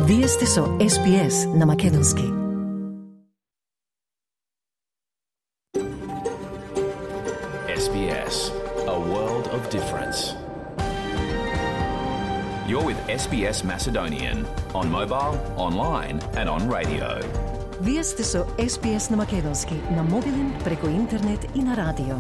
Вие сте со SPS на Македонски. SBS, a world of difference. You're with SBS Macedonian on mobile, online and on radio. Вие сте со SPS на Македонски на мобилен, преку интернет и на радио.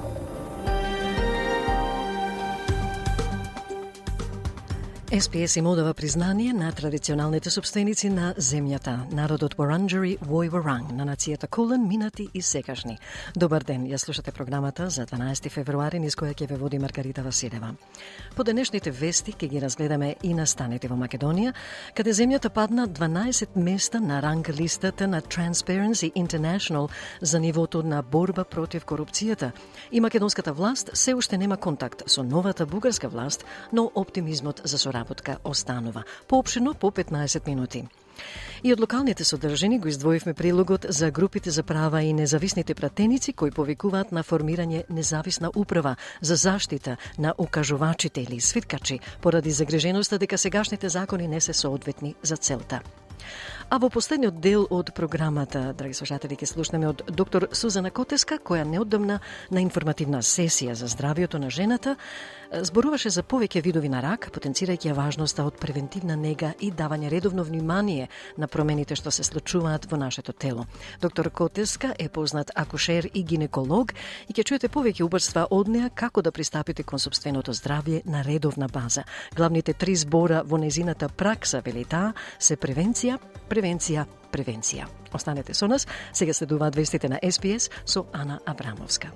SPS им одава признание на традиционалните собственици на земјата, народот Вуранџери Вој-Вуранг, на нацијата Кулен, минати и сегашни. Добар ден, ја слушате програмата за 12 февруари, низ која ќе ве води Маргарита Василева. По денешните вести ќе ги разгледаме и настаните во Македонија, каде земјата падна 12 места на ранг листата на Transparency International за нивото на борба против корупцијата. И македонската власт се уште нема контакт со новата бугарска власт, но оптимизмот за соработка останува. Поопшено по 15 минути. И од локалните содржини го издвоивме прилогот за групите за права и независните пратеници кои повикуваат на формирање независна управа за заштита на укажувачите или свиткачи поради загриженоста дека сегашните закони не се соодветни за целта. А во последниот дел од програмата, драги слушатели, ќе слушнеме од доктор Сузана Котеска, која неодамна на информативна сесија за здравието на жената зборуваше за повеќе видови на рак, потенцирајќи ја важноста од превентивна нега и давање редовно внимание на промените што се случуваат во нашето тело. Доктор Котеска е познат акушер и гинеколог и ќе чуете повеќе убавства од неа како да пристапите кон сопственото здравје на редовна база. Главните 3 збора во незината пракса, вели таа, се превенција, превенција. Останете со нас, сега следуваат вестите на SPS со Ана Абрамовска.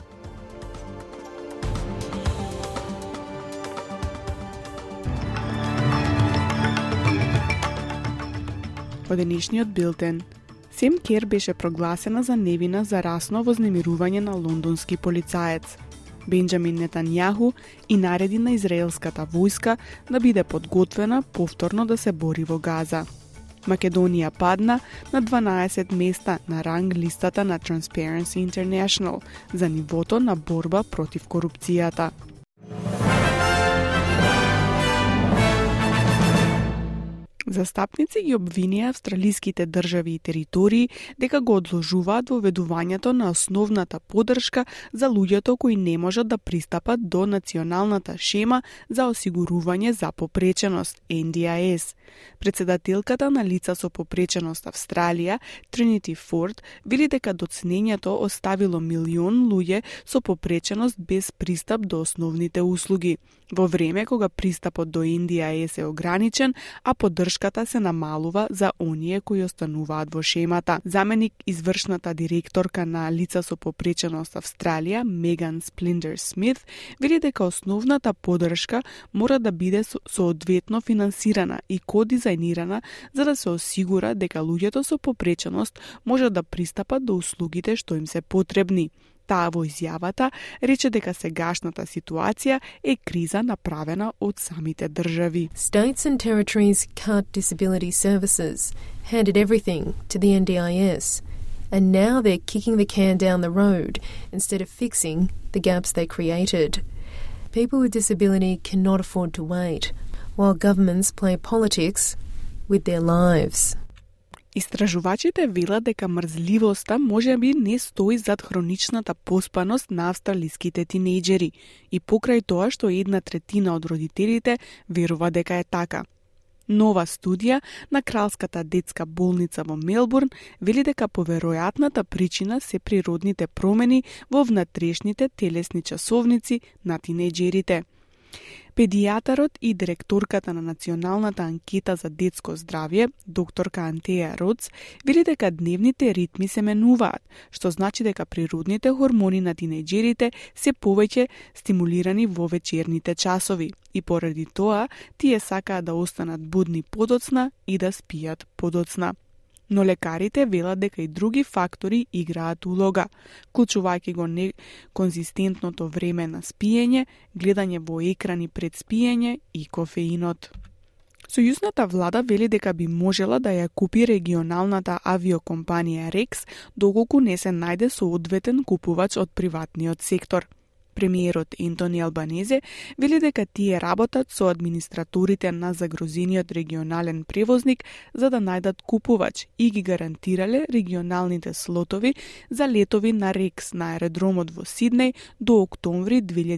Во денешниот билтен, Сем Кер беше прогласена за невина за расно вознемирување на лондонски полицаец. Бенџамин Нетањаху и нареди на израелската војска да биде подготвена повторно да се бори во Газа. Македонија падна на 12 места на ранг листата на Transparency International за нивото на борба против корупцијата. Застапници ги обвинија австралиските држави и територии дека го одложуваат воведувањето на основната поддршка за луѓето кои не можат да пристапат до националната шема за осигурување за попреченост NDIS. Председателката на лица со попреченост Австралија, Тринити Форд, вели дека доцнењето оставило милион луѓе со попреченост без пристап до основните услуги, во време кога пристапот до NDIS е ограничен, а поддршката се намалува за оние кои остануваат во шемата. Заменик извршната директорка на лица со попреченост Австралија, Меган Сплиндер Смит, вели дека основната поддршка мора да биде соодветно финансирана и кодизајнирана за да се осигура дека луѓето со попреченост можат да пристапат до услугите што им се потребни. Таа во изјавата рече дека сегашната ситуација е криза направена од самите држави. States and territories cut disability services, handed everything to the NDIS, and now they're kicking the can down the road instead of fixing the gaps they created. People with disability cannot afford to wait, while governments play politics with their lives. Истражувачите велат дека мрзливоста можеби не стои зад хроничната поспаност на австралиските тинејџери и покрај тоа што 1/3 од родителите верува дека е така. Нова студија на Кралската детска болница во Мелбурн вели дека поверојатната причина се природните промени во внатрешните телесни часовници на тинејџерите. Педијатарот и директорката на Националната анкета за детско здравје, докторка Антеја Родс, вели дека дневните ритми се менуваат, што значи дека природните хормони на тинејџерите се повеќе стимулирани во вечерните часови и поради тоа тие сакаат да останат будни подоцна и да спијат подоцна. Но лекарите велат дека и други фактори играат улога, вклучувајќи го неконзистентното време на спиење, гледање во екрани пред спиење и кофеинот. Сојузната влада вели дека би можела да ја купи регионалната авиокомпанија Rex, доколку не се најде соодветен купувач од приватниот сектор. Премиерот Ентони Албанезе вели дека тие работат со администраторите на загрозениот регионален превозник за да најдат купувач и ги гарантирале регионалните слотови за летови на Рекс на аеродромот во Сиднеј до октомври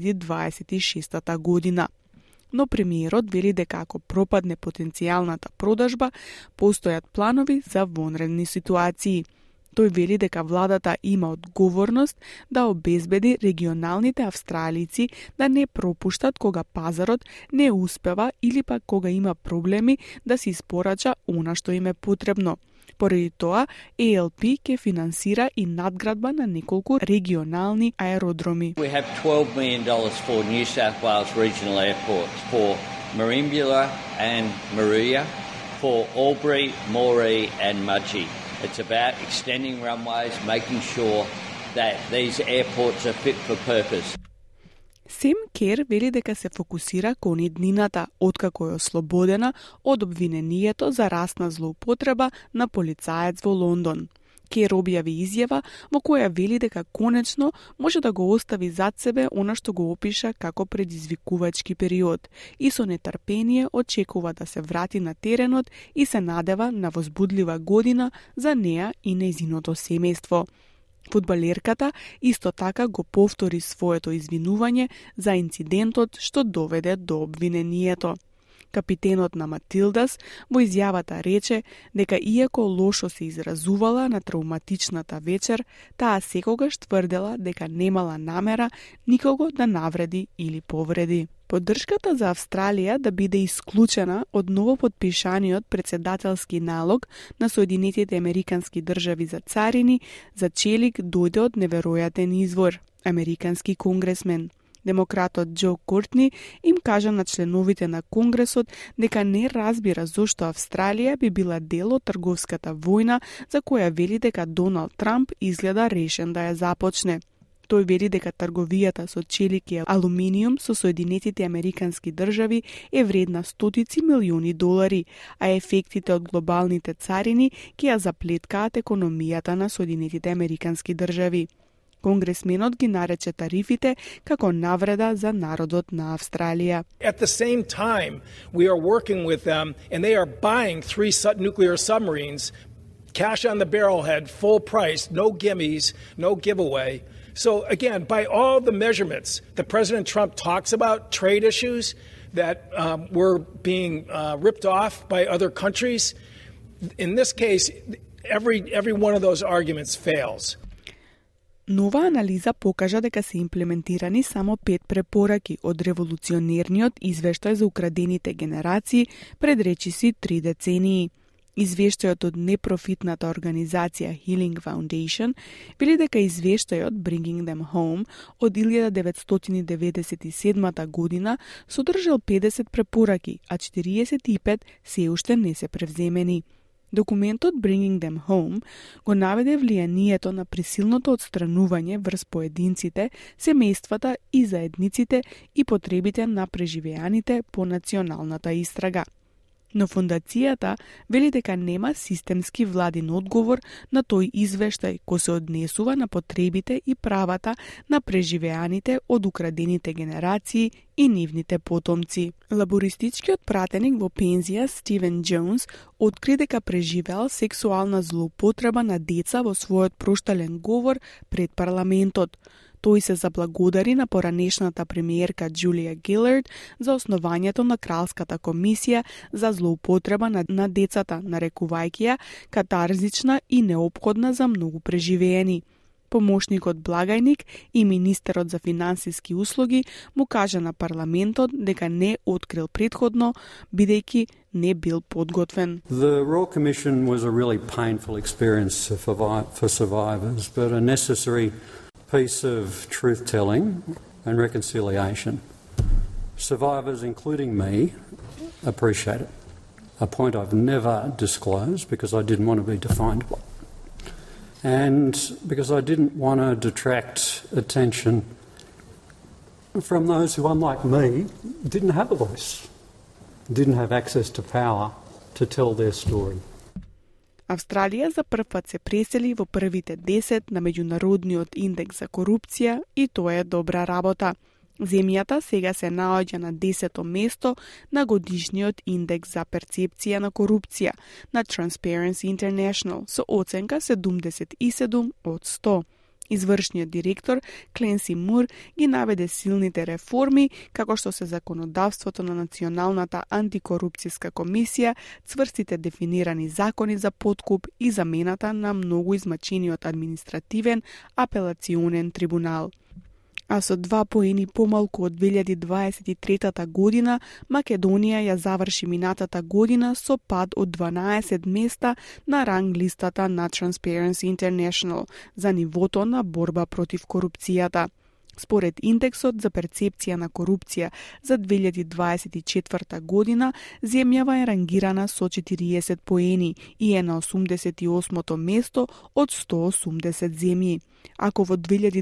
2026 година. Но премиерот вели дека ако пропадне потенцијалната продажба, постојат планови за вонредни ситуации. Тој вели дека владата има одговорност да обезбеди регионалните австралици да не пропуштат кога пазарот не успева или пак кога има проблеми да се испорача она што им е потребно. Поради тоа, ALP ќе финансира и надградба на неколку регионални аеродроми. We have $12 million for New South Wales regional airports, for Merimbula and Maruya, for Albury, Moree and Mudgee. It's about extending runways, making sure that these airports are fit for purpose. Сем Кер вели дека се фокусира кон иднината откако е ослободена од обвинението за расна злоупотреба на полицаец во Лондон. Кер објави изјава во која вели дека конечно може да го остави зад себе она што го опиша како предизвикувачки период и со нетрпение очекува да се врати на теренот и се надева на возбудлива година за неа и нејзиното семејство. Фудбалерката исто така го повтори своето извинување за инцидентот што доведе до обвинението. Капитенот на Матилдас во изјавата рече дека иако лошо се изразувала на травматичната вечер, таа секогаш тврдела дека немала намера никого да навреди или повреди. Поддршката за Австралија да биде исклучена од новопотпишаниот председателски налог на Соединетите Американски држави за царини за челик дојде од неверојатен извор – американски конгресмен. Демократот Џо Кортни им кажа на членовите на Конгресот дека не разбира зошто Австралија би била дел од трговската војна за која вели дека Доналд Трамп изгледа решен да ја започне. Тој вели дека трговијата со челик и алуминиум со Соединетите Американски држави е вредна стотици милиони долари, а ефектите од глобалните царини ќе ја заплеткаат економијата на Соединетите Американски држави. Конгресменот ги нарече тарифите како навреда за народот на Австралија. At the same time, we are working with them and they are buying 3 nuclear submarines, cash on the barrelhead, full price, no gimmies, no giveaway. So again, by all the measurements that President Trump talks about, trade issues that were being ripped off by other countries, in this case, every one of those arguments fails. Нова анализа покажа дека се имплементирани само 5 препораки од револуционерниот извештај за украдените генерации пред речиси 3 децении. Извештајот од непрофитната организација Healing Foundation вели дека извештајот Bringing Them Home од 1997 година содржал 50 препораки, а 45 се уште не се превземени. Документот Bringing Them Home го наведе влијанието на присилното отстранување врз поединците, семејствата и заедниците и потребите на преживеаните по националната истрага. Но фондацијата вели дека нема системски владин одговор на тој извештај кој се однесува на потребите и правата на преживеаните од украдените генерации и нивните потомци. Лабористичкиот пратеник во пензија Стивен Джонс откри дека преживеал сексуална злоупотреба на деца во својот проштален говор пред парламентот. Тој се заблагодари на поранешната премиерка Џулија Гилард за основањето на Кралската комисија за злоупотреба на децата, нарекувајќи ја катарзична и неопходна за многу преживеени. Помошникот благајник и министерот за финансиски услуги му кажа на парламентот дека не открил претходно, бидејќи не бил подготвен. The Royal Commission was a really painful experience for survivors, but a necessary piece of truth-telling and reconciliation. Survivors, including me, appreciate it. A point I've never disclosed because I didn't want to be defined by. And because I didn't want to detract attention from those who, unlike me, didn't have a voice, didn't have access to power to tell their story. Австралија за прв пат се пресели во првите 10 на меѓународниот индекс за корупција и тоа е добра работа. Земјата сега се наоѓа на 10-то место на годишниот индекс за перцепција на корупција на Transparency International со оценка 77 од 100. Извршниот директор Кленси Мур ги наведе силните реформи, како што се законодавството на Националната антикорупцијска комисија, цврстите дефинирани закони за подкуп и замената на многу измачениот административен апелационен трибунал. А со 2 поени помалку од 2023 година, Македонија ја заврши минатата година со пад од 12 места на ранг листата на Transparency International за нивото на борба против корупцијата. Според индексот за перцепција на корупција за 2024 година, земјава е рангирана со 40 поени и е на 88-то место од 180 земји. Ако во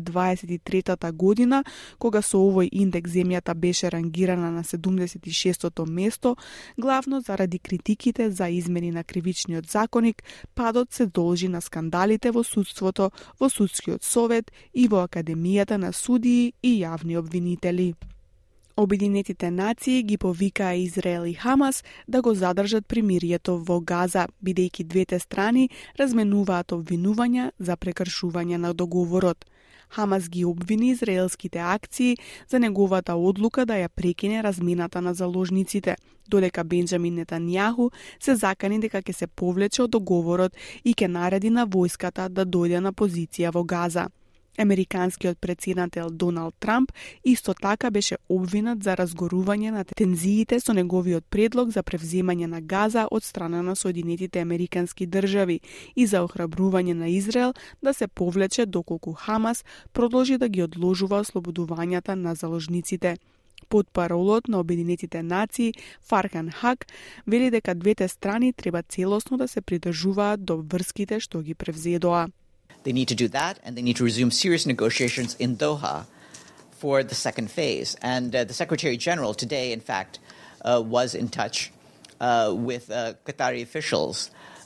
2023 година, кога со овој индекс земјата беше рангирана на 76-то место, главно заради критиките за измени на кривичниот законник, падот се должи на скандалите во судството, во судскиот совет и во Академијата на судии и јавни обвинители. Обединетите нации ги повикаа Израел и Хамас да го задржат примирието во Газа, бидејќи двете страни разменуваат обвинувања за прекршување на договорот. Хамас ги обвини израелските акции за неговата одлука да ја прекине размената на заложниците, додека Бенџамин Нетањаху се закани дека ќе се повлече од договорот и ќе нареди на војската да дојде на позиција во Газа. Американскиот претседател Доналд Трамп исто така беше обвинат за разгорување на тензиите со неговиот предлог за превземање на Газа од страна на Соединетите Американски држави и за охрабрување на Израел да се повлече доколку Хамас продолжи да ги одложува ослободувањата на заложниците. Потпаролот на Обединетите нации Фархан Хак вели дека двете страни треба целосно да се придржуваат до врските што ги превзедоа. They need to do that, and they need to resume serious negotiations in Doha for the second phase. And the Secretary General today, in fact, was in touch with Qatari officials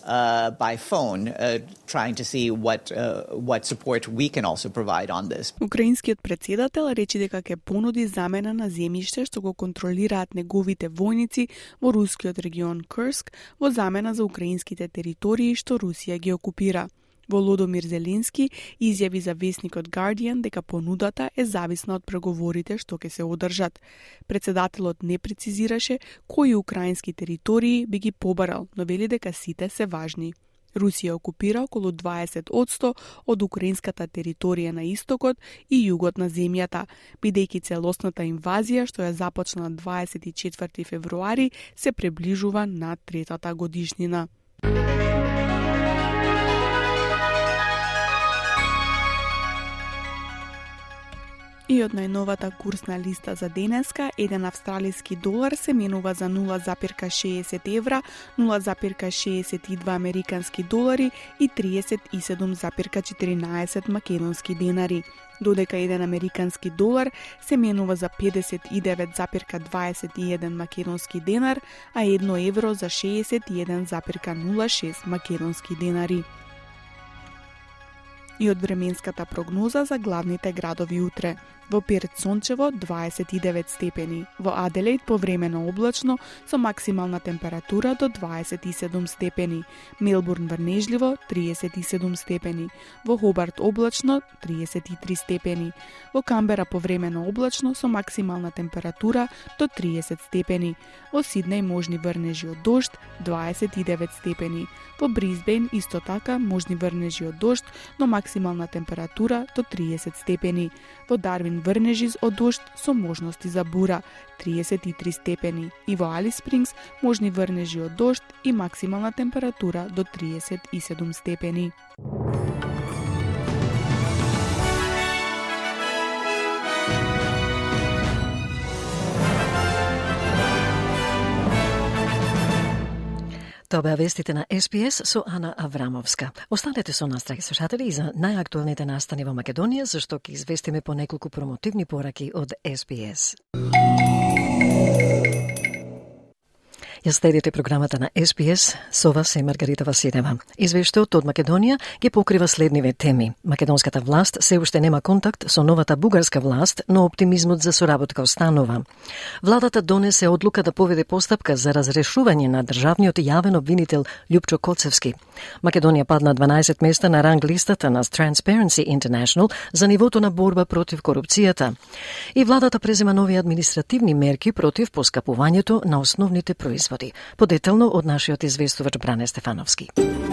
by phone, trying to see what support we can also provide on this. Украинскиот претседател рече дека ќе понуди замена на земјиште што го контролираат неговите војници во рускиот регион Курск во замена за украинските територии што Русија ги окупира. Володомир Зеленски изјави за весникот Guardian дека понудата е зависна од преговорите што ќе се одржат. Претседателот не прецизираше кои украински територии би ги побарал, но вели дека сите се важни. Русија окупира околу 20% од украинската територија на истокот и југот на земјата, бидејќи целосната инвазија што ја започна на 24 февруари се приближува на 3-та годишнина. И од најновата курсна листа за денеска, еден австралиски долар се менува за 0,60 евра, 0,62 американски долари и 37,14 македонски денари, додека еден американски долар се менува за 59,21 македонски денар, а 1 евро за 61,06 македонски денари. И од временската прогноза за главните градови утре. Во Перт сончево 29 степени, во Аделаид повремено облачно со максимална температура до 27 степени, Мелбурн врнежливо 37 степени, во Хобарт облачно 33 степени, во Камбера повремено облачно со максимална температура до 30 степени, во Сиднеј можни врнежи од дожд 29 степени, во Брисбејн исто така можни врнежи од дожд, но максимална температура до 30 степени, во Дарвин врнежи од дожд со можности за бура 33 степени и во Алис Спрингс можни врнежи од дожд и максимална температура до 37 степени. Тоа беа вестите на СПС со Ана Аврамовска. Останете со нас, драги слушатели, за најактуелните настани во Македонија, зашто ќе известиме по неколку промотивни пораки од СПС. Ја следите програмата на СПС, со вас е Маргарита Василева. Извештајот од Македонија ги покрива следниве теми. Македонската власт се уште нема контакт со новата бугарска власт, но оптимизмот за соработка останува. Владата донесе одлука да поведе постапка за разрешување на државниот јавен обвинител Љупчо Коцевски. Македонија падна 12 места на ранг листата на Transparency International за нивото на борба против корупцијата. И владата презема нови административни мерки против поскапувањето на основните производи. Подетално од нашиот известувач Бране Стефановски.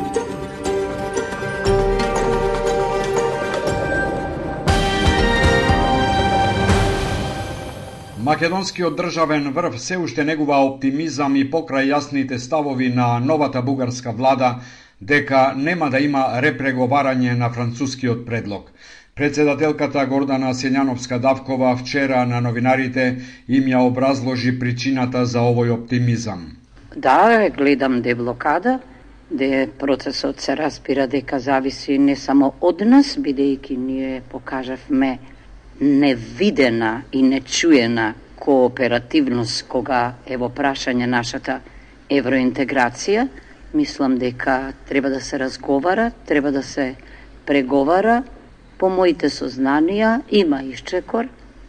Македонскиот државен врв се уште негува оптимизам и покрај јасните ставови на новата бугарска влада дека нема да има репреговарање на францускиот предлог. Председателката Гордана Силјановска-Давкова вчера на новинарите им ја образложи причината за овој оптимизам. Да, гледам де блокада, де процесот се разбира дека зависи не само од нас, бидејќи ние покажавме невидена и нечуена кооперативност кога е во прашање нашата евроинтеграција. Мислам дека треба да се разговара, треба да се преговара. По моите сознанија има исчекор.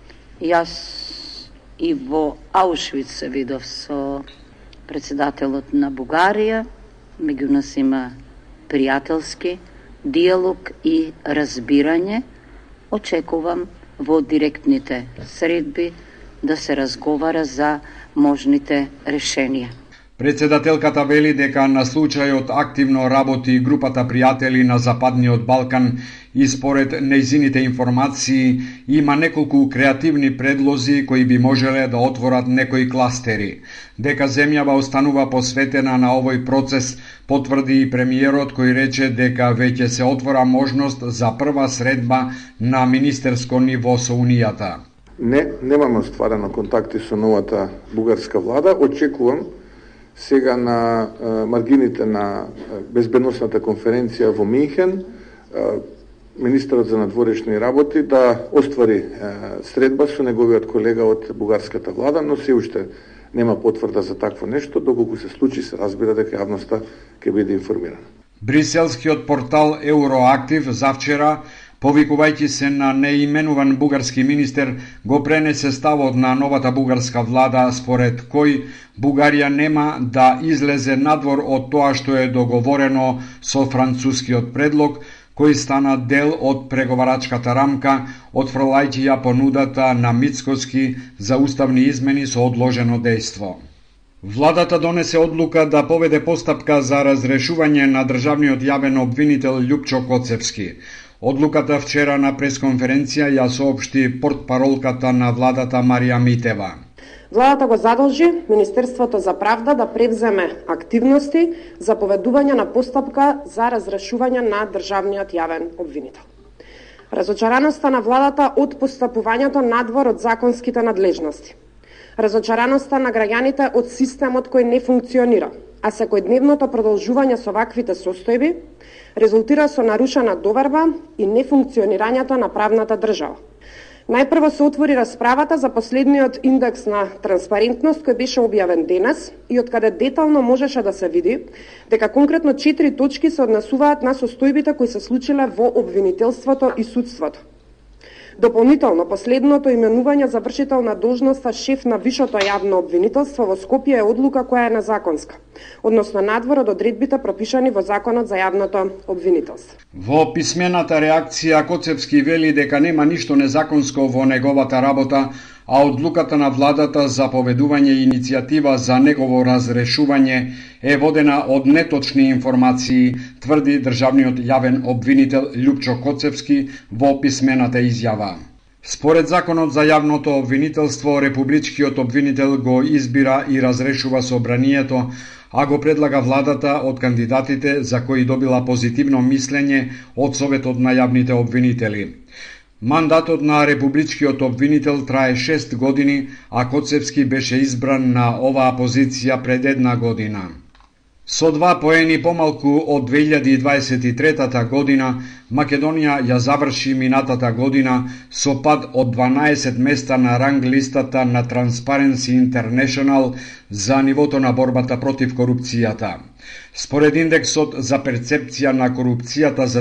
Јас и во Аушвиц се видов со председателот на Бугарија. Меѓу нас има пријателски диалог и разбирање. Очекувам во директните средби да се разговара за можните решенија. Председателката вели дека на случајот активно работи групата пријатели на Западниот Балкан и според нејзините информации има неколку креативни предлози кои би можеле да отворат некои кластери. Дека земјава останува посветена на овој процес, потврди и премиерот кој рече дека веќе се отвора можност за прва средба на министерско ниво со Унијата. Немаме остварено контакти со новата бугарска влада. Очекувам сега на маргините на безбедносната конференција во Минхен, министерот за надворешни работи да оствари средба со неговиот колега од бугарската влада, но се уште нема потврда за такво нешто, доколку се случи се разбира дека јавноста ќе биде информирана. Бриселскиот портал Евроактив завчера, повикувајќи се на неименуван бугарски министер, го пренесе ставот на новата бугарска влада според кој Бугарија нема да излезе надвор од тоа што е договорено со францускиот предлог, кој стана дел од преговарачката рамка, отфрлајќи ја понудата на Мицкоски за уставни измени со одложено дејство. Владата донесе одлука да поведе постапка за разрешување на државниот јавен обвинител Љупчо Коцевски. Одлуката вчера на пресконференција ја соопшти портпаролката на владата Марија Митева. Владата го задолжи Министерството за правда да превземе активности за поведување на постапка за разрешување на државниот јавен обвинител. Разочараноста на владата од постапувањето надвор од законските надлежности. Разочараноста на граѓаните од системот кој не функционира, а секојдневното продолжување со ваквите состојби резултира со нарушена доверба и нефункционирањето на правната држава. Најпрво се отвори расправата за последниот индекс на транспарентност кој беше објавен денес и од каде детално можеше да се види дека конкретно 4 точки се однесуваат на состојбите кои се случиле во обвинителството и судството. Дополнително, последното именување за вршител на должноста шеф на Вишото јавно обвинителство во Скопје е одлука која е незаконска, односно надвор од одредбите пропишани во Законот за јавното обвинителство. Во писмената реакција Коцевски вели дека нема ништо незаконско во неговата работа, а одлуката на владата за поведување иницијатива за негово разрешување е водена од неточни информации, тврди државниот јавен обвинител Љупчо Коцевски во писмената изјава. Според Законот за јавното обвинителство, републичкиот обвинител го избира и разрешува собранието, а го предлага владата од кандидатите за кои добила позитивно мислење од Советот на јавните обвинители. Мандатот на републичкиот обвинител трае 6 години, а Коцевски беше избран на оваа позиција пред 1 година. Со 2 поени помалку од 2023 година, Македонија ја заврши минатата година со пад од 12 места на ранг листата на Transparency International за нивото на борбата против корупцијата. Според индексот за перцепција на корупцијата за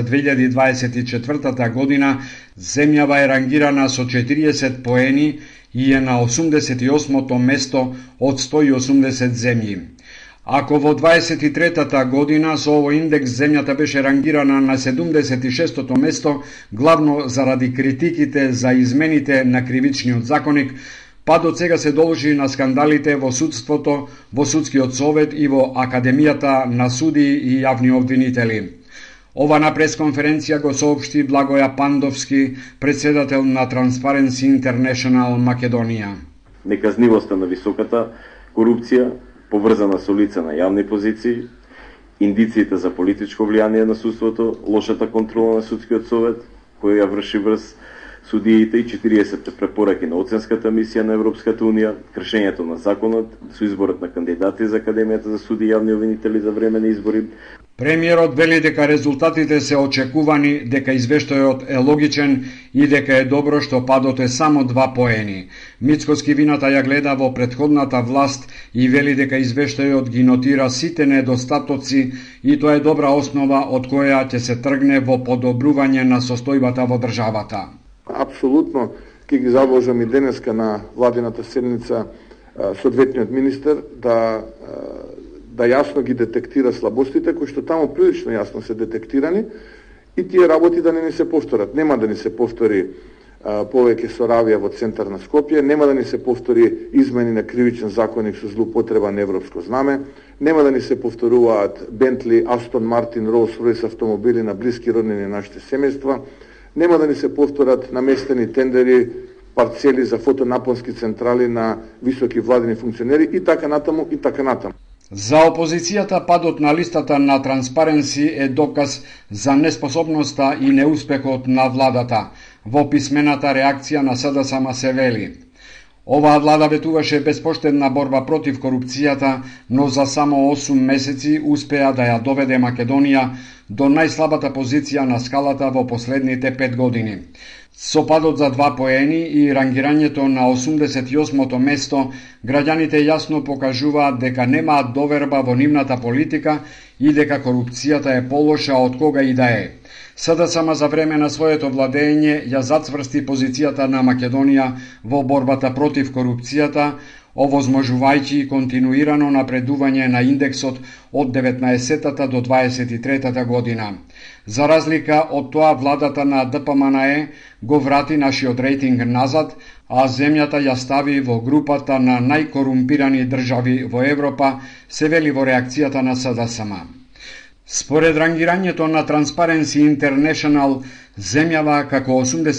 2024 година, земјава е рангирана со 40 поени и е на 88-то место од 180 земји. Ако во 23-та година со овој индекс земјата беше рангирана на 76-то место, главно заради критиките за измените на кривичниот законник, падот сега се должи на скандалите во судството, во судскиот совет и во Академијата на суди и јавни обвинители. Ова на пресконференција го соопшти Благоја Пандовски, председател на Transparency International Македонија. Неказнивоста на високата корупција, поврзана со лица на јавни позиции, индициите за политичко влијание на судството, лошата контрола на судскиот совет, која ја врши врз судиите и 40 препораки на оценската мисија на Европската Унија, кршењето на законот со изборот на кандидати за Академијата за суди и јавни обвинители за време на избори. Премиерот вели дека резултатите се очекувани, дека извештајот е логичен и дека е добро што падот е само 2 поени. Мицкоски вината ја гледа во претходната власт и вели дека извештајот ги нотира сите недостатоци и тоа е добра основа од која ќе се тргне во подобрување на состојбата во државата. Апсолутно ќе ги заложам и денеска на владината седница соодветниот министер да јасно ги детектира слабостите, кои што таму прилично јасно се детектирани и тие работи да не ни се повторат. Нема да ни се повтори повеќе соравија во центар на Скопје, нема да ни се повтори измени на кривичен законник со злоупотреба на европско знаме, нема да ни се повторуваат Бентли, Астон Мартин, Ролс Ройс автомобили на блиски роднини на нашите семејства, нема да ни се повторат наместени тендери, парцели за фотонапонски централи на високи владини функционери и така натаму и така натаму. За опозицијата падот на листата на Transparency е доказ за неспособноста и неуспехот на владата. Во писмената реакција на СДСМ се вели: оваа влада ветуваше безпоштедна борба против корупцијата, но за само 8 месеци успеа да ја доведе Македонија до најслабата позиција на скалата во последните 5 години. Со падот за 2 поени и рангирањето на 88-то место, граѓаните јасно покажуваат дека немаат доверба во нивната политика и дека корупцијата е полоша од кога и да е. СДСМ за време на своето владење ја зацврсти позицијата на Македонија во борбата против корупцијата, овозможувајќи континуирано напредување на индексот од 19-та до 23-та година. За разлика од тоа, владата на ДПМНЕ го врати нашиот рейтинг назад, а земјата ја стави во групата на најкорумпирани држави во Европа, се вели во реакцијата на СДСМ. Според рангирањето на Transparency International, земјава како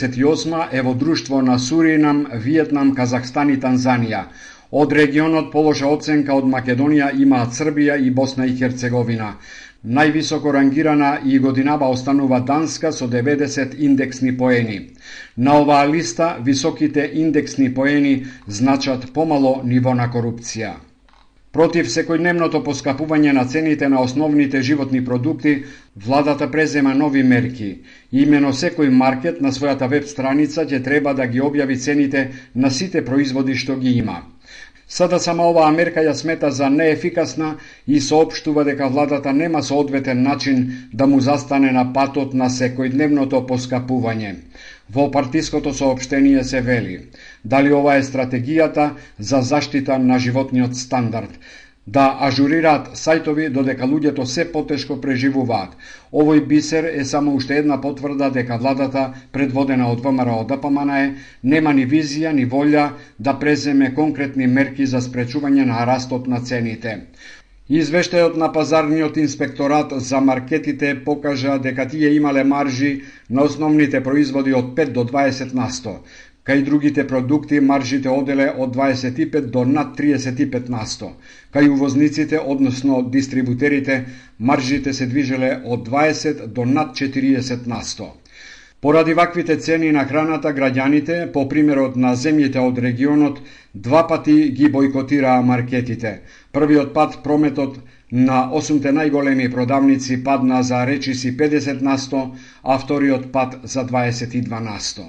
88 е во друштво на Суринам, Виетнам, Казахстан и Танзанија. Од регионот полоша оценка од Македонија имаат Србија и Босна и Херцеговина. Највисоко рангирана и годинава останува Данска со 90 индексни поени. На оваа листа високите индексни поени значат помало ниво на корупција. Против секојдневното поскапување на цените на основните животни продукти, владата презема нови мерки. Имено секој маркет на својата веб страница ќе треба да ги објави цените на сите производи што ги има. Сада сама оваа мерка ја смета за неефикасна и соопштува дека владата нема соодветен начин да му застане на патот на секојдневното поскапување. Во партиското соопштение се вели: дали ова е стратегијата за заштита на животниот стандард, да ажурираат сајтови додека луѓето се потешко преживуваат. Овој бисер е само уште една потврда дека владата, предводена од ВМРО ДПМНЕ, нема ни визија ни волја да преземе конкретни мерки за спречување на растот на цените. Извештајот на пазарниот инспекторат за маркетите покажа дека тие имале маржи на основните производи од 5 до 20%. Кај другите продукти маржите оделе од 25 до над 35%. Кај увозниците, односно дистрибутерите, маржите се движеле од 20 до над 40%. Поради ваквите цени на храната, граѓаните, по примерот на земјите од регионот, 2 пати ги бойкотираа маркетите. Првиот пат прометот На 8 најголеми продавници падна за речиси 50%, а вториот пад за 22%.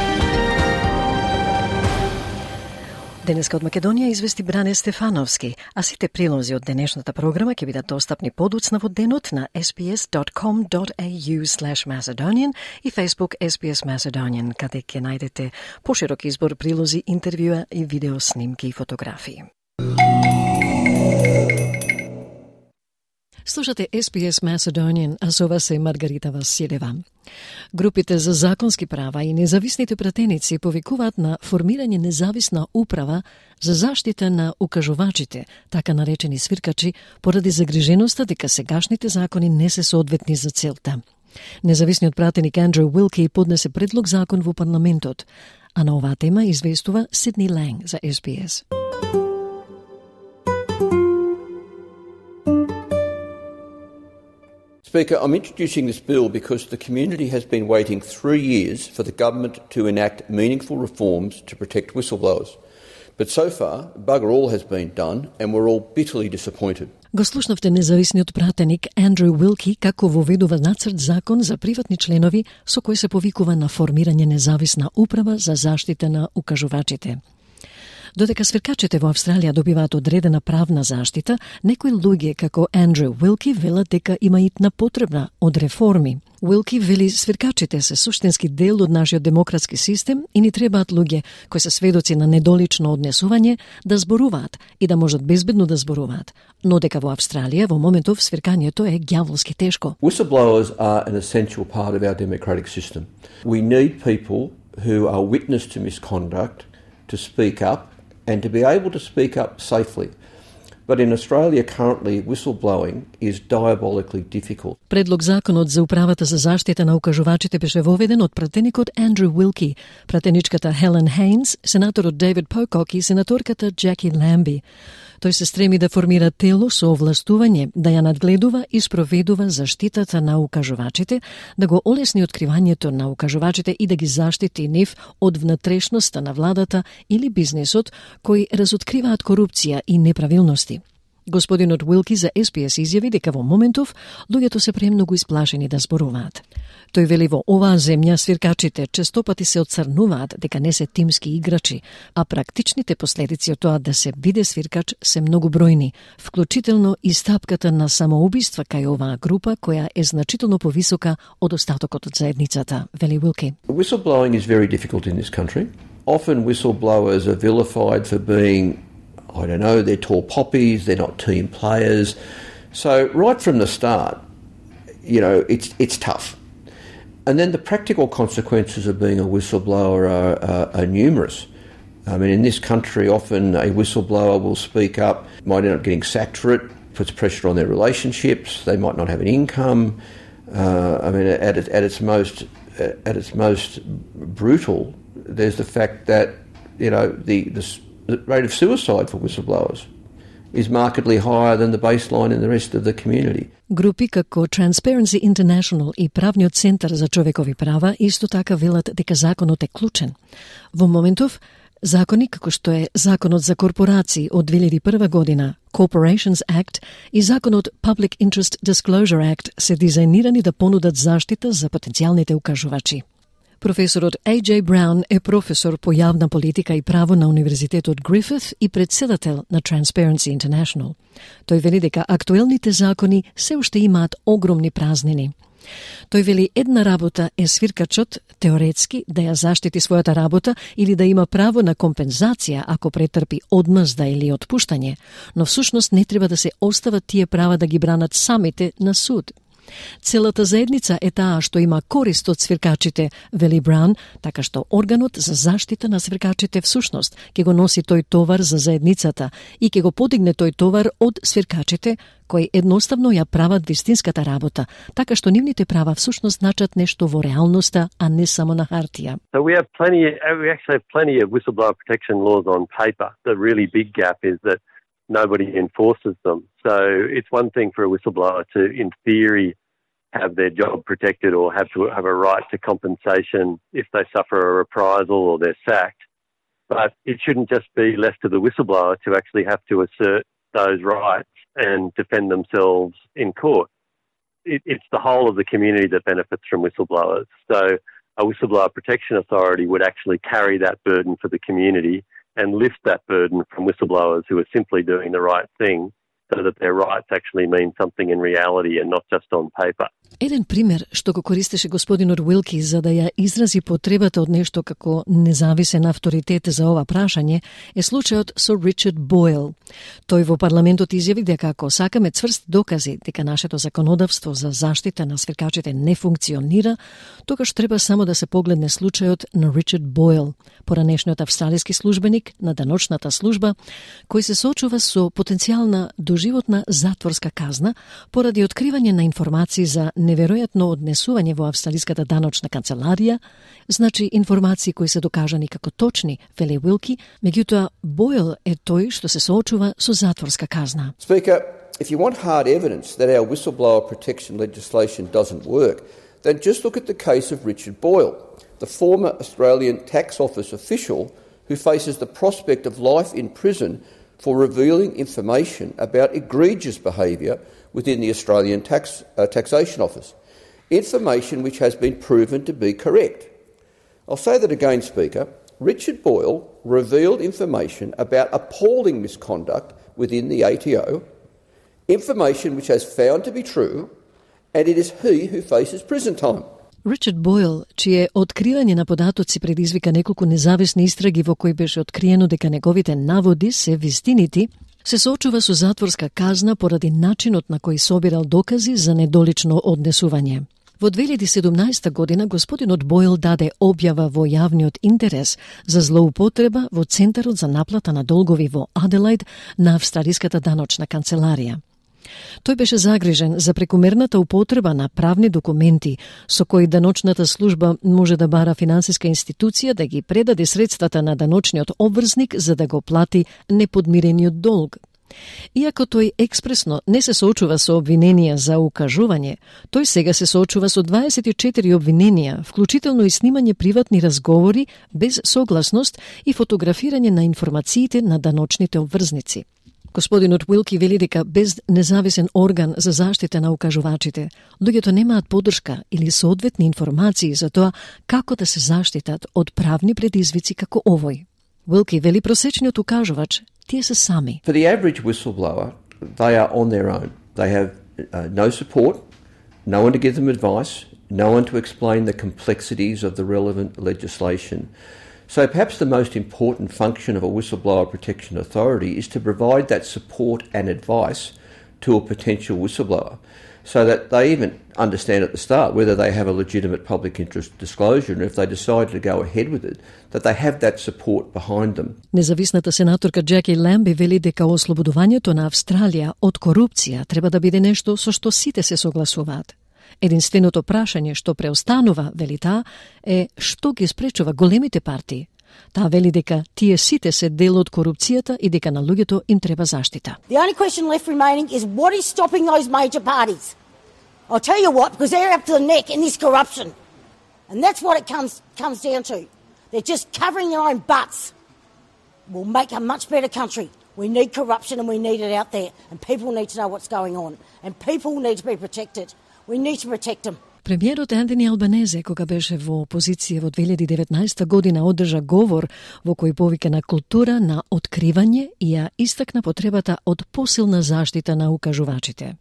Денеска од Македонија извести Бране Стефановски, а сите прилози од денешната програма ќе бидат достапни подоцна во денот на sbs.com.au/Macedonian и Facebook SBS Macedonian, каде ќе најдете поширок избор прилози, интервјуа и видео снимки и фотографии. Слушате SBS Macedonian, а со вас е Маргарита Василева. Групите за законски права и независните пратеници повикуваат на формирање независна управа за заштита на укажувачите, така наречени свиркачи, поради загриженоста дека сегашните закони не се соодветни за целта. Независниот пратеник Андрю Уилки поднесе предлог закон во парламентот, а на оваа тема известува Сидни Ланг за SBS. Speaker, I'm introducing this bill because the community has been waiting 3 years for the government to enact meaningful reforms to protect whistleblowers. But so far, bugger all has been done and we're all bitterly disappointed. Го слушнавте независниот пратеник Андрю Уилки како воведува нацрт закон за приватни членови со кој се повикува на формирање независна управа за заштита на укажувачите. Додека свиркачите во Австралија добиваат одредена правна заштита, некои луѓе како Андрю Уилки велат дека има итна потребна од реформи. Уилки вели свиркачите се суштински дел од нашиот демократски систем и ни требаат луѓе кои се сведоци на недолично однесување да зборуваат и да можат безбедно да зборуваат. Но дека во Австралија во моментов свиркањето е ѓаволски тешко. Whistleblowers are an essential part of our democratic system. We need people who are witness to misconduct to speak up and to be able to speak up safely. But in Australia currently, whistleblowing is diabolically difficult. Предлог законот за управата за заштита на укажувачите беше воведен од пратеникот Андрю Уилки, пратеничката Хелен Хейнс, сенаторот Дейвид Покок и сенаторката Джеки Ламби. Тој се стреми да формира тело со овластување, да ја надгледува и спроведува заштитата на укажувачите, да го олесни откривањето на укажувачите и да ги заштити нив од внатрешноста на владата или бизнисот кои разоткриваат корупција и неправилности. Господинот Уилки за SBS изјави дека во моментов луѓето се премногу исплашени да зборуваат. Тој вели во оваа земја свиркачите честопати се отцрнуваат дека не се тимски играчи, а практичните последици од тоа да се биде свиркач се многу бројни, вклучително и стапката на самоубиства кај оваа група која е значително повисока од остатокот од заедницата, вели Уилки. Whistleblowing is very difficult in this country. Often whistleblowers are vilified for being, I don't know, they're tall poppies, they're not team players. So right from the start, you know, it's tough. And then the practical consequences of being a whistleblower are numerous. I mean, in this country, often a whistleblower will speak up, might end up getting sacked for it, puts pressure on their relationships, they might not have an income. I mean, at its most brutal, there's the fact that, you know, the rate of suicide for whistleblowers is markedly higher than the baseline in the rest of the community. Групи како Transparency International и Правниот центар за човекови права исто така велат дека законот е клучен. Во моментов, закони како што е Законот за корпорации од 2001 година, Corporations Act и Законот Public Interest Disclosure Act се дизајнирани да понудат заштита за потенцијалните укажувачи. Професорот A.J. Brown е професор по јавна политика и право на Универзитетот Грифит и председател на Transparency International. Тој вели дека актуелните закони се уште имаат огромни празнини. Тој вели една работа е свиркачот теоретски да ја заштити својата работа или да има право на компензација ако претрпи одмазда или отпуштање, но всушност не треба да се остават тие права да ги бранат самите на суд. Целата заедница е таа што има корист од свиркачите, вели Браун, така што органот за заштита на свиркачите всушност ќе го носи тој товар за заедницата и ќе го подигне тој товар од свиркачите кои едноставно ја прават вистинската работа, така што нивните права всушност значат нешто во реалноста, а не само на хартија. So we actually have plenty of whistleblower protection laws on paper. The really big gap is that nobody enforces them. So it's one thing for a whistleblower to, in theory, have their job protected or have a right to compensation if they suffer a reprisal or they're sacked. But it shouldn't just be left to the whistleblower to actually have to assert those rights and defend themselves in court. It's the whole of the community that benefits from whistleblowers. So a Whistleblower Protection Authority would actually carry that burden for the community and lift that burden from whistleblowers who are simply doing the right thing, so that their rights actually mean something in reality and not just on paper. Еден пример што го користеше господинот Уилки за да ја изрази потребата од нешто како независен авторитет за ова прашање е случајот со Ричард Бойл. Тој во парламентот изјави дека ако сакаме цврсти докази дека нашето законодавство за заштита на свиркачите не функционира, тогаш треба само да се погледне случајот на Ричард Бойл, поранешниот австралиски службеник на даночната служба, кој се соочува со потенцијална доживотна затворска казна поради откривање на информации за неверојатно однесување во австралиската даночна канцеларија, значи информации кои се докажани како точни, вели Уилки, меѓутоа Бойл е тој што се соочува со затворска казна. Speaker, if you want hard evidence that our whistleblower protection legislation doesn't work, then just look at the case of Richard Boyle, the former Australian Tax Office official who faces the prospect of life in prison for revealing information about egregious behaviour within the Australian Taxation Office, information which has been proven to be correct. I'll say that again, Speaker. Richard Boyle revealed information about appalling misconduct within the ATO, information which has found to be true, and it is he who faces prison time. Ричард Бойл, чие откривање на податоци предизвика неколку независни истраги во кои беше откриено дека неговите наводи се вистинити, се соочува со затворска казна поради начинот на кој собирал докази за недолично однесување. Во 2017 година господинот Бойл даде објава во јавниот интерес за злоупотреба во Центарот за наплата на долгови во Аделајд на австралиската даночна канцеларија. Тој беше загрижен за прекумерната употреба на правни документи со кои даночната служба може да бара финансиска институција да ги предаде средствата на даночниот обврзник за да го плати неподмирениот долг. Иако тој експресно не се соочува со обвиненија за укажување, тој сега се соочува со 24 обвиненија, вклучително и снимање приватни разговори без согласност и фотографирање на информациите на даночните обврзници. Господинот Уилки вели дека без независен орган за заштита на укажувачите, луѓето немаат поддршка или соодветни информации за тоа како да се заштитат од правни предизвици како овој. Уилки вели просечниот укажувач тие се сами. For the average whistleblower, they are on their own. They have no support, no one to give them advice, no one to explain the complexities of the relevant legislation. So perhaps the most important function of a Whistleblower Protection Authority is to provide that support and advice to a potential whistleblower so that they even understand at the start whether they have a legitimate public interest disclosure, and if they decide to go ahead with it, that they have that support behind them. Независната сенаторка Джеки Ламби вели дека ослободувањето на Австралија од корупција треба да биде нешто со што сите се согласуваат. Единственото прашање што преостанува, вели таа, е што ги спречува големите партии. Таа вели дека тие сите се дел од корупцијата и дека на луѓето им треба заштита. The only question left remaining is what is stopping those major parties? I'll tell you what, because they're up to the neck in this corruption. And that's what it comes down to. They're just covering their own butts. We'll make a much better country. We need corruption and we need it out there. And people need to know what's going on. And people need to be protected. We need to protect them. Премиерот Антони Албанезе, кога беше во опозиција во 2019 година, одржа говор во кој повика на култура на откривање и ја истакна потребата од посилна заштита на укажувачите.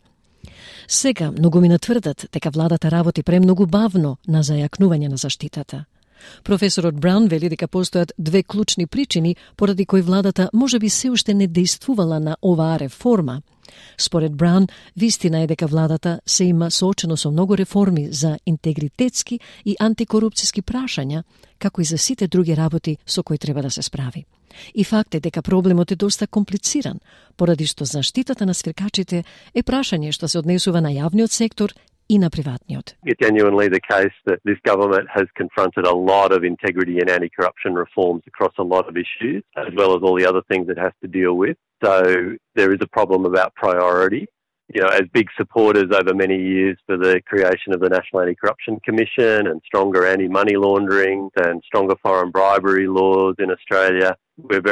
Сега многумина тврдат дека владата работи премногу бавно на зајакнување на заштитата. Професорот Браун вели дека постојат две клучни причини поради кои владата можеби се уште не действувала на оваа реформа. Според Браун, вистина е дека владата се има соочено со многу реформи за интегритетски и антикорупцијски прашања, како и за сите други работи со кои треба да се справи. И факт е дека проблемот е доста комплициран, поради што заштитата на свиркачите е прашање што се однесува на јавниот сектор и на приватниот. It's genuinely the case that this government has confronted a lot of integrity and anti-corruption reforms across a lot of issues, as well as all the other things it has to deal with. So there is a problem about priority. You know, as big supporters over many years for the creation of the National Anti-Corruption Commission and stronger anti-money laundering and stronger foreign bribery laws in Australia, we're very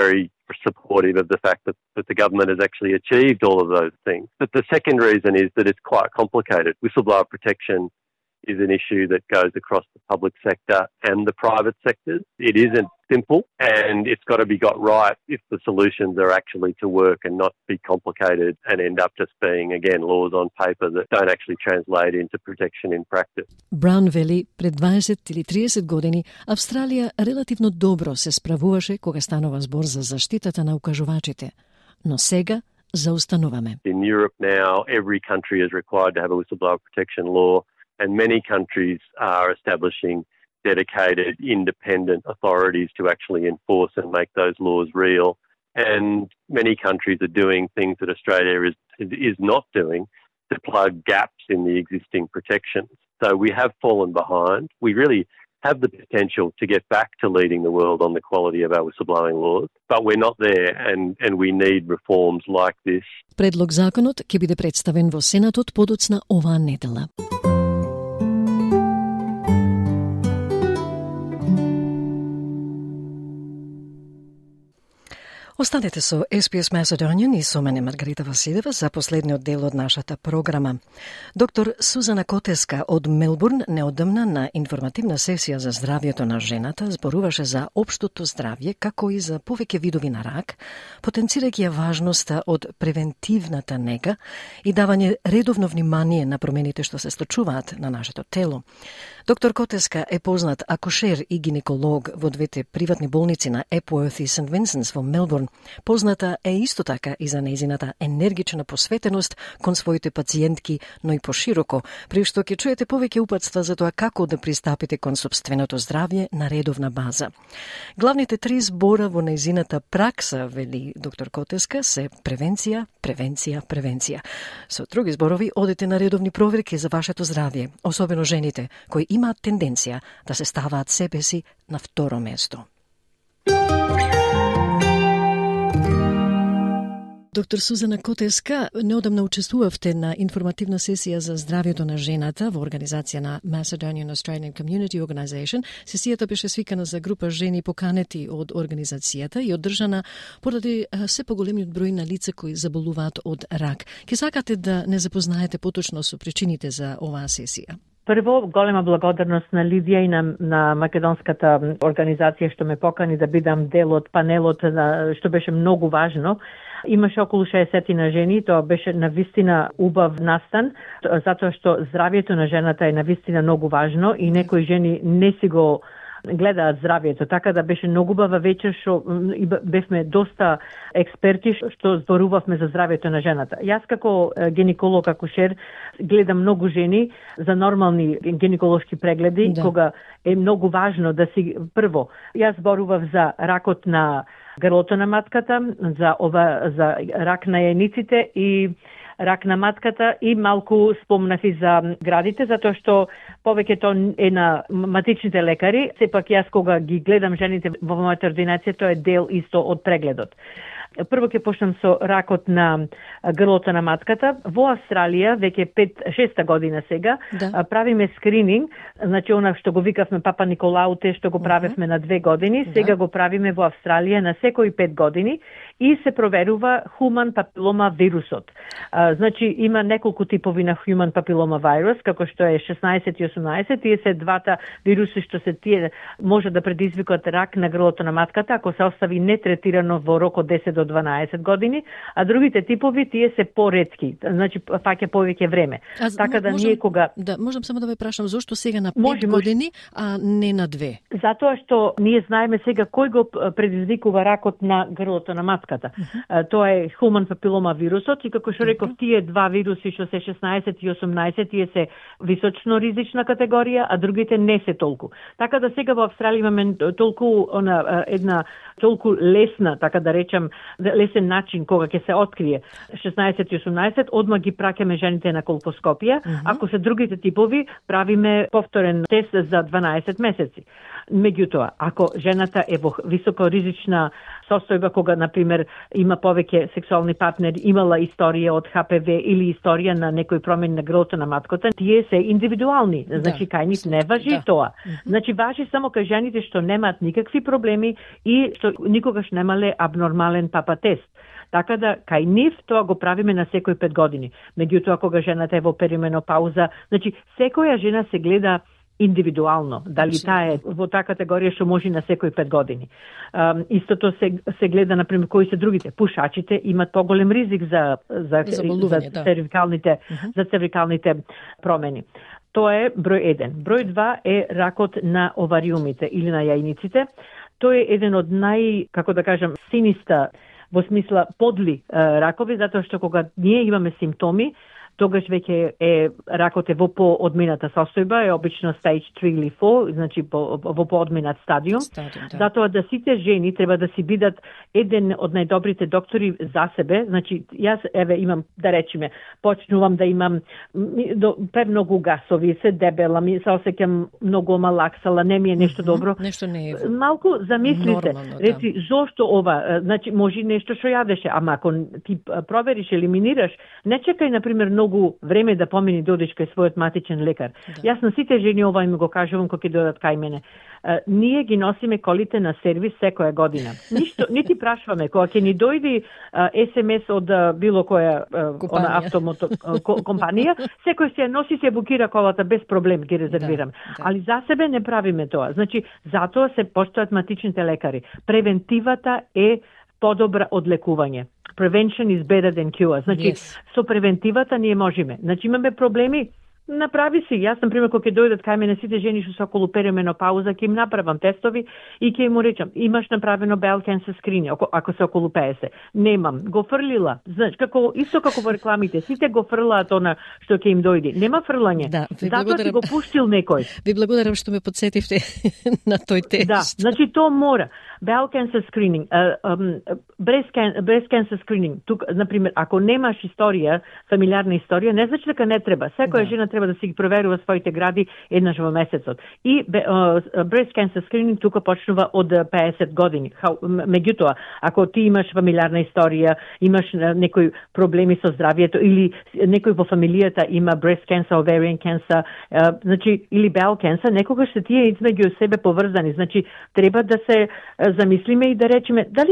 supportive of the fact that the government has actually achieved all of those things. But the second reason is that it's quite complicated. Whistleblower protection is an issue that goes across the public sector and the private sectors. It isn't simple, and it's got to be got right if the solutions are actually to work and not be complicated and end up just being, again, laws on paper that don't actually translate into protection in practice. Браун вели, пред 20 или 30 години Австралија релативно добро се справуваше кога станува збор за заштитата на укажувачите, но сега заустануваме. In Europe now, every country is required to have a whistleblower protection law, and many countries are establishing dedicated independent authorities to actually enforce and make those laws real. And many countries are doing things that Australia is not doing to plug gaps in the existing protections. So we have fallen behind. We really have the potential to get back to leading the world on the quality of our whistleblowing laws, but we're not there, and we need reforms like this. Предлог законот ќе биде представен во Сенатот подоцна оваа недела. Останете со SPS Macedonian и со мене Маргарита Василева за последниот дел од нашата програма. Доктор Сузана Котеска од Мелбурн неодамна на информативна сесија за здравјето на жената зборуваше за општото здравје како и за повеќе видови на рак, потенцирајќи ја важноста од превентивната нега и давање редовно внимание на промените што се случуваат на нашето тело. Доктор Котеска е познат акушер и гинеколог во двете приватни болници на Епworth и St. Vincent's во Мелбурн. Позната е исто така и за нејзината енергична посветеност кон своите пациентки, но и пошироко, при што ќе чуете повеќе упатства за тоа како да пристапите кон сопственото здравје на редовна база. Главните 3 збора во нејзината пракса, вели доктор Котеска, се превенција, превенција, превенција. Со други зборови, одете на редовни проверки за вашето здравје, особено жените, кои имаат тенденција да се ставаат себе си на второ место. Доктор Сузана Котеска, неодамна учествувавте на информативна сесија за здравјето на жената во организација на Macedonian Australian Community Organisation. Сесијата беше свикана за група жени поканети од организацијата и одржана поради се поголемиот број на лица кои заболуваат од рак. Ке сакате да не запознаете поточно со причините за оваа сесија? Прво, голема благодарност на Лидија и на македонската организација што ме покани да бидам дел од панелот, што беше многу важно. Имаше околу 60 на жени, тоа беше навистина убав настан, затоа што здравјето на жената е навистина многу важно и некои жени не си го гледаат здравјето, така да беше многу убава вечер што бевме доста експерти што зборувавме за здравјето на жената. Јас како гинеколог, акушер, гледам многу жени за нормални гинеколошки прегледи, кога е многу важно да си прво. Јас зборував за ракот на грлото на матката, за рак на јајниците и рак на матката и малку спомнав и за градите, затоа што повеќето е на матичните лекари. Сепак јас кога ги гледам жените во мојата ординација, тоа е дел исто од прегледот. Прво ќе почнам со ракот на грлото на матката. Во Австралија веќе 5-6 година сега правиме скрининг, значи она што го викавме Папа Николауте, што го правевме на 2 години, сега го правиме во Австралија на секои 5 години и се проверува хуман папилома вирусот. Значи има неколку типови на human papilloma virus, како што е 16 и 18, тие се двата вируси што се тие може да предизвикаат рак на грлото на матката ако се остави нетретирано во рок од 10 до 12 години, а другите типови тие се поретки, значи фаќа повеќе време. Така да ние кога можам само да ве прашам зошто сега на 5 години, а не на 2? Затоа што ние знаеме сега кој го предизвикува ракот на грлото на матката. Тоа е human papilloma вирусот и како што реков, тие два вируси што се 16 и 18, тие се височно ризична категорија, а другите не се толку. Така да сега во Австралија имаме толку една толку лесна, така да речем, лесен начин кога ќе се открие 16 и 18, одма ги праќаме жените на колпоскопија. Ако се другите типови, правиме повторен тест за 12 месеци. Меѓутоа, ако жената е во високоризична состојба, кога, например, има повеќе сексуални партнери, имала историја од ХПВ или историја на некој промени на грлото на матката, тие се индивидуални. Значи, кај нив не важи тоа. Значи, важи само кај жените што немаат никакви проблеми и што никогаш немале абнормален папа тест. Така да, кај нив тоа го правиме на секој 5 години. Меѓутоа, кога жената е во перименопауза, значи, секоја жена се гледа индивидуално, дали таа е во таа категорија што може на секој 5 години. Истото се гледа, например, кои се другите. Пушачите имат поголем ризик за цервикалните промени. Тоа е број 1. Број 2 е ракот на овариумите или на јајниците. Тој е еден од како да кажам, синиста, во смисла подли ракови, затоа што кога ние имаме симптоми, тогаш веќе ракот е во поодмината состојба, е обично stage 3 или 4, значи во поодминат стадиум. Затоа да сите жени треба да си бидат еден од најдобрите доктори за себе. Значи, јас имам, да речеме, почнувам да имам премногу гасови, се дебела, се осеќам многу малаксала, не ми е нешто добро. Нешто не е. Малку замислите, речи, зошто ова, значи може нешто што јадеше, ама ако ти провериш, елиминираш, не чекај, например, време да помини да одиш кај својот матичен лекар. Јас на сите жени ова им го кажувам кога ќе дојдат кај мене. Ние ги носиме колите на сервис секоја година. Ништо, не ти прашуваме, кога ќе ни дојди СМС од било која компанија, секој се носи, се букира колата без проблем, ги резервирам. Али за себе не правиме тоа. Значи, затоа се поштојат матичните лекари. Превентивата е подобра од лекување. Prevention is better than cure. Значи, со превентивата ние можеме. Значи, имаме проблеми, направи си. Јас, например, кога ќе дојдат кај мене сите жени што се околу перименопауза, ќе им направам тестови и ќе им речам, имаш направено bowel cancer screening, ако се околу 50. Немам. Го фрлила. Значи, исто како во рекламите, сите го фрлаат она што ќе им дојде. Нема фрлање. Затоа ти го пуштил некој. Ви благодарам што ме подсетивте на тој тест. Да, значи тоа мора. Bowel cancer screening, breast cancer screening. Тук, например, ако немаш историја, фамилиарна историја, не значи дека не треба. Секоја жена треба да си ги проверува своите гради еднаш во месецот. И breast cancer screening тука почнува од 50 години. Меѓутоа, ако ти имаш фамилиарна историја, имаш некои проблеми со здравието или некој во фамилијата има breast cancer, ovarian cancer, значи или bowel cancer, некогаш се тие измеѓу себе поврзани. Значи треба да се замислиме и да речеме дали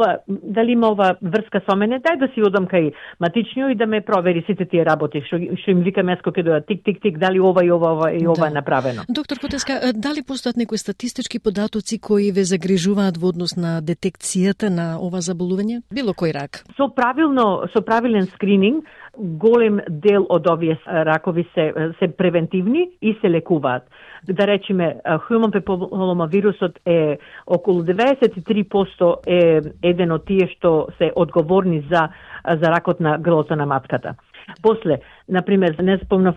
има ова врска со мене, дај да си одам кај матичниот и да ме провери сите тие работи што им викам јас кога дојдат тик, дали ова и ова е направено. Доктор Котеска, дали постојат некои статистички податоци кои ве загрижуваат во однос на детекцијата на ова заболување? Било кој рак? Со правилен скрининг, голем дел од овие ракови се превентивни и се лекуваат. Да речеме, human papillomavirusот е околу 93% е еден од тие што се одговорни за ракот на грлото на матката. После, например, не спомнав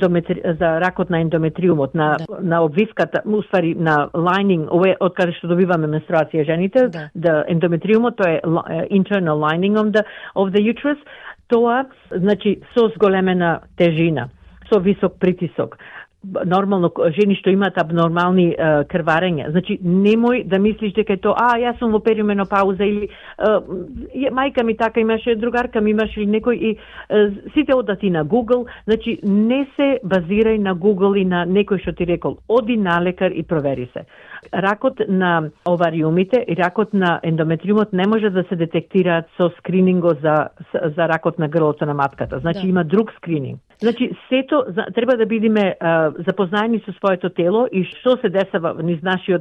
за ракот на ендометриумот, на обвивката, уствари на lining, од каде што добиваме менструација жените, ендометриумот, тоа е internal lining of the uterus, тоа, значи, со зголемена тежина, со висок притисок. Нормално жени што имаат абнормални крварења. Значи немој да мислиш дека е тоа, јас сум во перименопауза или мајка ми така имаше, другарка ми имаше или некој и сите одати на Google. Значи не се базирај на Google и на некој што ти рекол. Оди на лекар и провери се. Ракот на овариумите и ракот на ендометриумот не може да се детектираат со скринингот за ракот на грлото на матката. Значи има друг скрининг. Значи сето треба да бидеме запознаени со своето тело и што се десава низ нашиот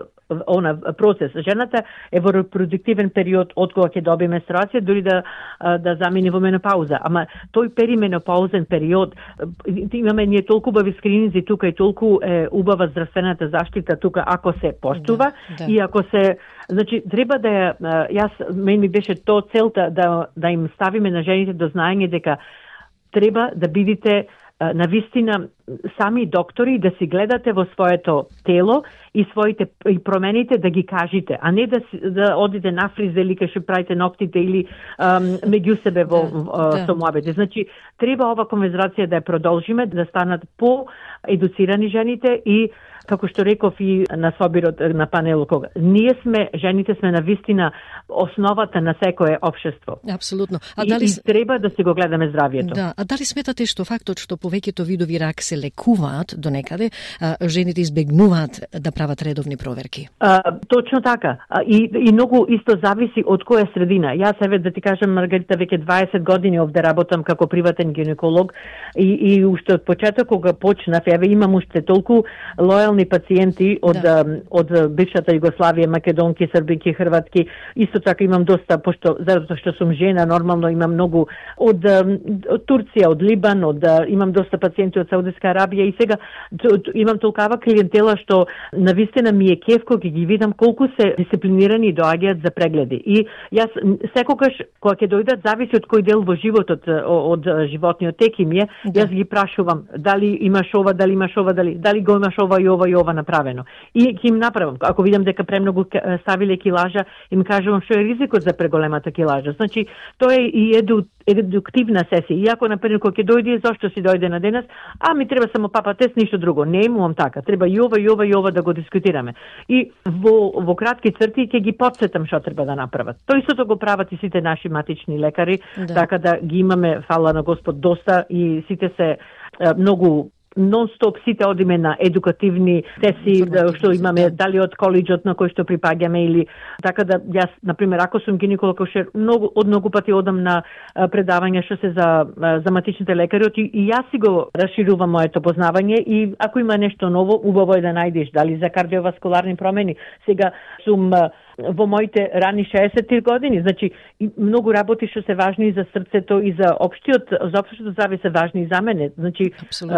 процес. Жената е во репродуктивен период од кога ќе добие менструација, дури да замине во менопауза. Ама тој перименопаузен период, имаме ние толку убави скрининзи тука и толку убава здравствената заштита тука ако се поштува и ако се, значи треба да мен ми беше тоа целта да им ставиме на жените до знаење дека треба да бидите навистина сами доктори да си гледате во своето тело и своите и промените да ги кажете, а не да одите на фриз или кај што правите ноктите или меѓу себе во со муабете. Значи треба ова конверзација да ја продолжиме, да станат по-едуцирани жените и како што реков и на собирот на панелот, кога ние жените сме на вистина основата на секое општество. Апсолутно. И треба да се го гледаме здравието. Да, а дали сметате што фактот што повеќето видови рак се лекуваат до некаде, жените избегнуваат да прават редовни проверки? Точно така. И многу исто зависи од која средина. Јас еве да ти кажам, Маргарита, веќе 20 години овде работам како приватен гинеколог и уште од почеток кога почнав, еве имам уште толку лојални пациенти од бившата Југославија, македонки, србинки, хрватки. Исто така имам доста, затоа што сум жена, нормално имам многу од Турција, од Либан, имам доста пациенти од Саудиска Арабија и сега имам толкава клиентела што навистина ми е кеф кога ги видам колку се дисциплинирани и доаѓаат за прегледи. И јас секогаш кога ќе дојдат, зависи од кој дел во животот од животниот тек им е, јас ги прашувам дали имаш ова, дали го имаш ова направено. И ќе им направам. Ако видам дека премногу ставиле килажа, им кажувам што е ризикот за преголемата килажа. Значи, тоа е и едуктивна сесија. И ако, например, кога ќе дојде, зашто си дојде на денес, ми треба само папа тест, ништо друго. Не имам така. Треба и ова да го дискутираме. И во кратки црти ќе ги потсетам што треба да направат. Тоа истото го прават и сите наши матични лекари, така да ги имаме, фала на Господ, доста и сите се многу нон-стоп сите одиме на едукативни сесии што имаме дали од колеџот на кој што припаѓаме или така да јас на пример ако сум гинеколог ше многу пати одам на предавања што се за матичните лекари и јас си го расширувам моето познавање и ако има нешто ново убаво е да најдеш дали за кардиоваскуларни промени. Сега сум во моите рани 60 години, значи многу работи што се важни за срцето и за општото здравје се важни и за мене. Значи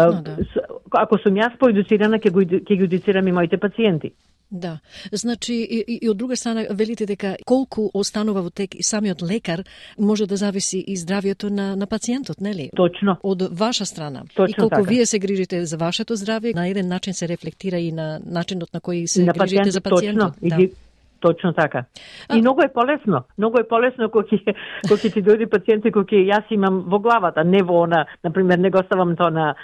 ако сум јас поедуцирана, ќе ги едуцирам и моите пациенти. Да. Значи и од друга страна велите дека колку останува во тек и самиот лекар може да зависи и здравјето на пациентот, нели? Точно. Од ваша страна. Точно и колку така. Вие се грижите за вашето здравје, на еден начин се рефлектира и на начинот на кој се грижите за пациентот. Точно. Точно така. И многу е полесно кога ќе ти дојде пациент и кога јас имам во главата, не во она, например, не го ставам тоа на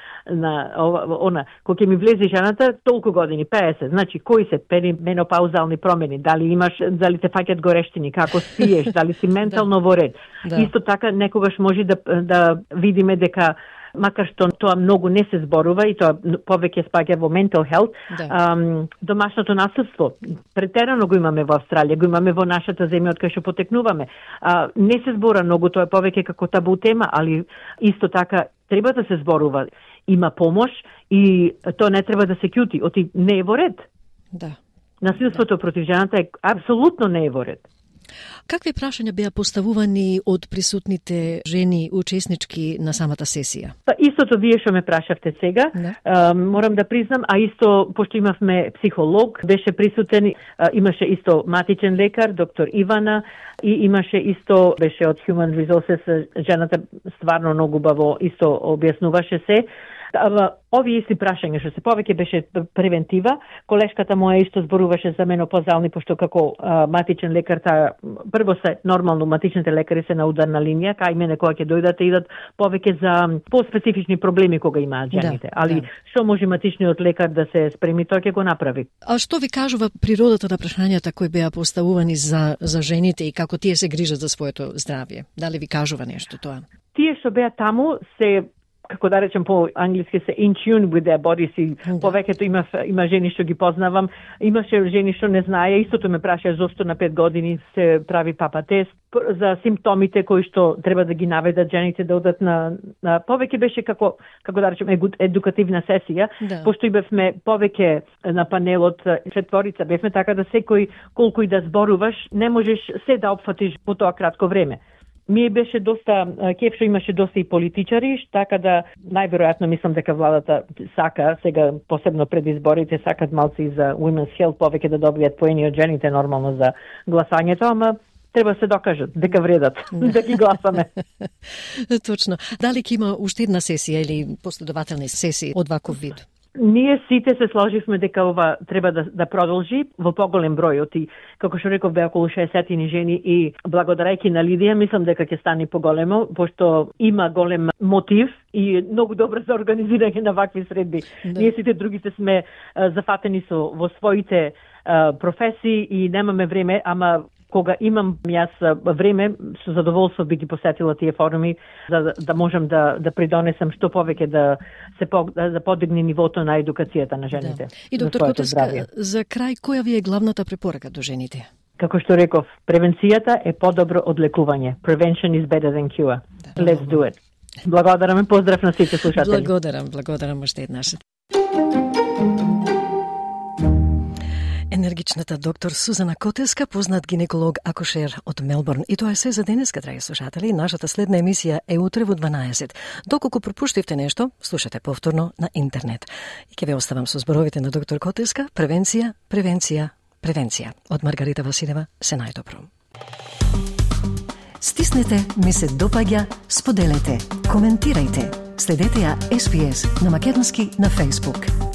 она, кога ќе ми влезе жената толку години, 50, значи кои се перименопаузални промени, дали те фаќат горештини, како спиеш, дали си ментално во ред. Исто така некогаш може да видиме дека макар што тоа многу не се зборува и тоа повеќе спаѓа во mental health, домашното насилство, претерано го имаме во Австралија, го имаме во нашата земја од кај што потекнуваме. Не се збора многу, тоа е повеќе како табу тема, али исто така треба да се зборува. Има помош и тоа не треба да се ќути, оти не е во ред. Да. Насилството против жената е апсолутно не е во ред. Какви прашања беа поставувани од присутните жени учеснички на самата сесија? Истото вие што ме прашавте сега, морам да признам, а исто, пошто имавме психолог, беше присутен, имаше исто матичен лекар, доктор Ивана, и имаше исто, беше од Human Resources, жената стварно многу убаво исто објаснуваше се. Овие исти прашања што се повеќе беше превентива, колешката моја исто зборуваше за менопаузални, пошто како матичен лекар, прво се нормално матичните лекари се на ударна линија, кај мене кога ќе дојдат идат повеќе за поспецифични проблеми кога имаат жените. Али што може матичниот лекар да се спреми, тоа ќе го направи. А што ви кажува природата на прашањата кои беа поставувани за жените и како тие се грижат за своето здравје? Дали ви кажува нешто тоа? Тие што беа таму се, како да речем по англиски, се in tune with their bodies и повеќето има жени што ги познавам, имаше жени што не знае, истото ме праша зошто на 5 години се прави папа тест за симптомите кои што треба да ги наведат жените да одат на повеќе беше како да речем едукативна сесија, пошто и бевме повеќе на панелот четворица, бевме така да секој колку и да зборуваш, не можеш се да опфатиш по тоа кратко време. Ми беше доста, кеф што имаше доста и политичари, така да најверојатно мислам дека владата сака, сега посебно пред изборите, сакат малци за Women's Health повеќе да добијат поени од жените нормално за гласањето, ама треба се докажат дека вредат, да ги гласаме. Точно. Дали ќе има уште една сесија или последователни сесии од ваков вид? Ние сите се сложивме дека ова треба да продолжи во поголем број, оти, како што реков, бе околу 60 жени и благодарајќи на Лидија, мислам дека ќе стане поголемо, пошто има голем мотив и многу добро за организирање на вакви средби. Да. Ние сите другите сме зафатени во своите професии и немаме време, ама кога имам јас време, со задоволство би ги посетила тие форуми за да можам да придонесам што повеќе да подигне нивото на едукацијата на жените. Да. И доктор Котеска, за крај, која ви е главната препорака до жените? Како што реков, превенцијата е подобро од лекување. Prevention is better than cure. Да. Let's do it. Благодарам и поздрав на сите слушатели. Благодарам уште еднаш. Енергичната доктор Сузана Котеска, познат гинеколог акушер од Мелбурн. И тоа е се за денеска, драги слушатели. Нашата следна емисија е утре во 12. Доколку пропуштивте нешто, слушате повторно на интернет. И ќе ве оставам со зборовите на доктор Котеска. Превенција, превенција, превенција. Од Маргарита Василева, се најдобро. Стиснете, ми се допаѓа, споделете, коментирајте. Следете ја SPS на македонски на Facebook.